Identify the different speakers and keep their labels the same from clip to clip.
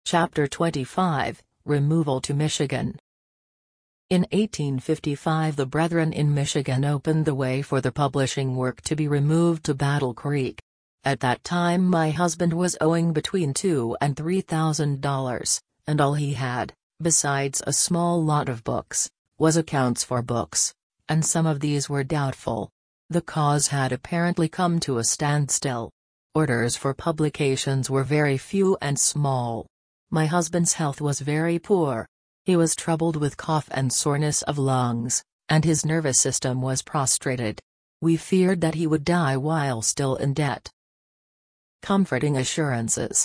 Speaker 1: Chapter 25, Removal to Michigan. In 1855 the Brethren in Michigan opened the way for the publishing work to be removed to Battle Creek. At that time my husband was owing between $2,000 and $3,000, and all he had, besides a small lot of books, was accounts for books, and some of these were doubtful. The cause had apparently come to a standstill. Orders for publications were very few and small. My husband's health was very poor. He was troubled with cough and soreness of lungs, and his nervous system was prostrated. We feared that he would die while still in debt. Comforting assurances.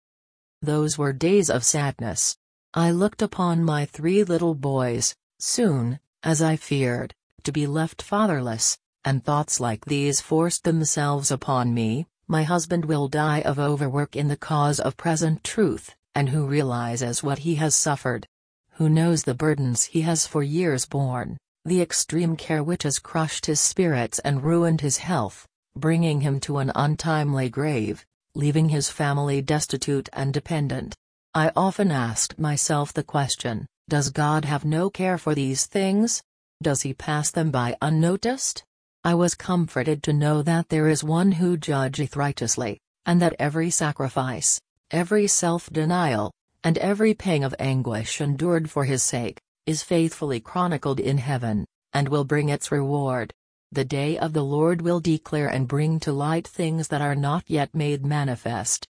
Speaker 1: Those were days of sadness. I looked upon my 3 little boys, soon, as I feared, to be left fatherless, and thoughts like these forced themselves upon me. My husband will die of overwork in the cause of present truth, and who realizes what he has suffered? Who knows the burdens he has for years borne, the extreme care which has crushed his spirits and ruined his health, bringing him to an untimely grave, leaving his family destitute and dependent? I often asked myself the question, does God have no care for these things? Does he pass them by unnoticed? I was comforted to know that there is one who judgeth righteously, and that every sacrifice, every self-denial, and every pang of anguish endured for his sake, is faithfully chronicled in heaven, and will bring its reward. The day of the Lord will declare and bring to light things that are not yet made manifest.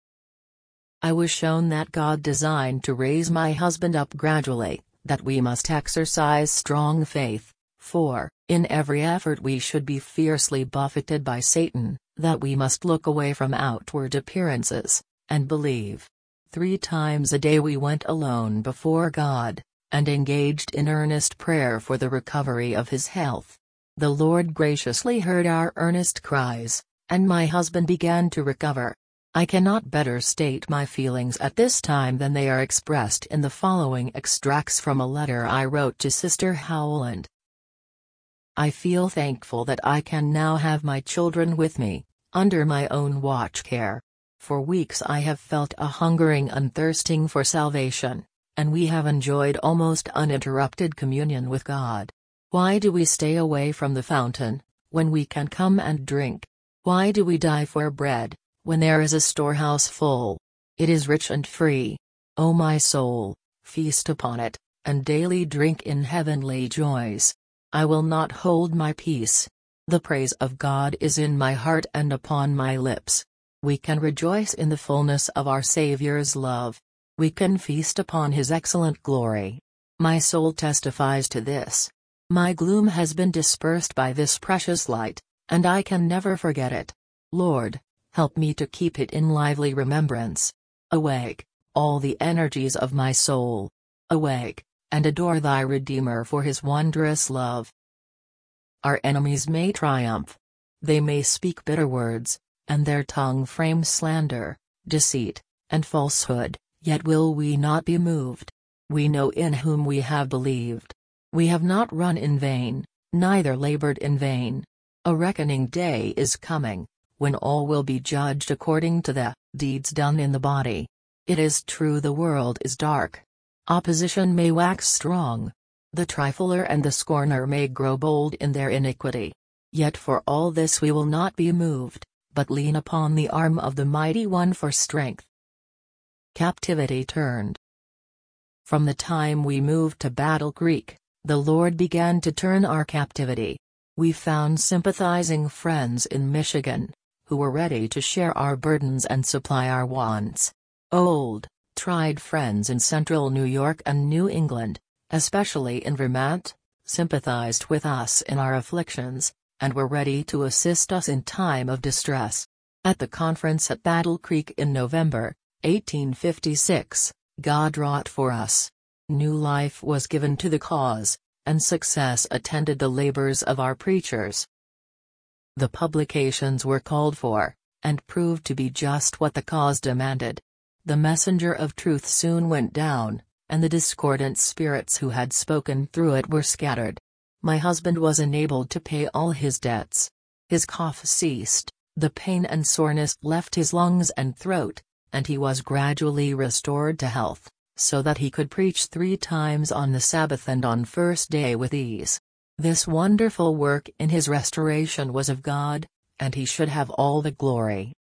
Speaker 1: I was shown that God designed to raise my husband up gradually, that we must exercise strong faith, for, in every effort we should be fiercely buffeted by Satan, that we must look away from outward appearances, and believe. 3 times a day we went alone before God, and engaged in earnest prayer for the recovery of his health. The Lord graciously heard our earnest cries, and my husband began to recover. I cannot better state my feelings at this time than they are expressed in the following extracts from a letter I wrote to Sister Howland. I feel thankful that I can now have my children with me, under my own watch care. For weeks I have felt a hungering and thirsting for salvation, and we have enjoyed almost uninterrupted communion with God. Why do we stay away from the fountain, when we can come and drink? Why do we die for bread, when there is a storehouse full? It is rich and free. O my soul, feast upon it, and daily drink in heavenly joys. I will not hold my peace. The praise of God is in my heart and upon my lips. We can rejoice in the fullness of our Saviour's love. We can feast upon his excellent glory. My soul testifies to this. My gloom has been dispersed by this precious light, and I can never forget it. Lord, help me to keep it in lively remembrance. Awake, all the energies of my soul. Awake, and adore thy Redeemer for his wondrous love. Our enemies may triumph. They may speak bitter words, and their tongue frame slander, deceit, and falsehood, yet will we not be moved. We know in whom we have believed. We have not run in vain, neither labored in vain. A reckoning day is coming, when all will be judged according to the deeds done in the body. It is true the world is dark. Opposition may wax strong. The trifler and the scorner may grow bold in their iniquity. Yet for all this we will not be moved, but lean upon the arm of the Mighty One for strength. Captivity turned. From the time we moved to Battle Creek, the Lord began to turn our captivity. We found sympathizing friends in Michigan, who were ready to share our burdens and supply our wants. Old, tried friends in central New York and New England, especially in Vermont, sympathized with us in our afflictions, and were ready to assist us in time of distress. At the conference at Battle Creek in November, 1856, God wrought for us. New life was given to the cause, and success attended the labors of our preachers. The publications were called for, and proved to be just what the cause demanded. The messenger of truth soon went down, and the discordant spirits who had spoken through it were scattered. My husband was enabled to pay all his debts. His cough ceased, the pain and soreness left his lungs and throat, and he was gradually restored to health, so that he could preach 3 times on the Sabbath and on first day with ease. This wonderful work in his restoration was of God, and he should have all the glory.